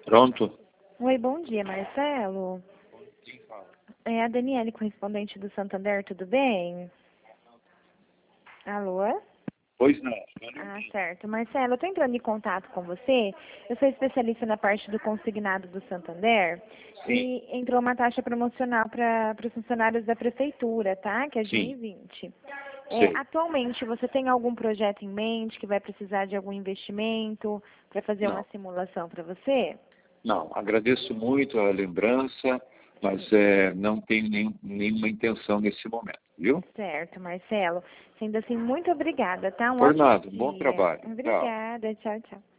Pronto? Oi, bom dia, Marcelo. É a Daniele, correspondente do Santander, tudo bem? Alô? Pois não. Ah, certo. Marcelo, eu estou entrando em contato com você. Eu sou especialista na parte do consignado do Santander. Sim, E entrou uma taxa promocional para os funcionários da prefeitura, tá? Que é de sim, 1,20. sei. Atualmente, você tem algum projeto em mente que vai precisar de algum investimento para fazer uma Não, simulação para você? não. Agradeço muito a lembrança, mas não tenho nenhuma intenção nesse momento, viu? Certo, Marcelo. Sendo assim, muito obrigada, tá? Um Por ótimo nada. Bom dia. trabalho. Tchau. Obrigada. Tchau, tchau.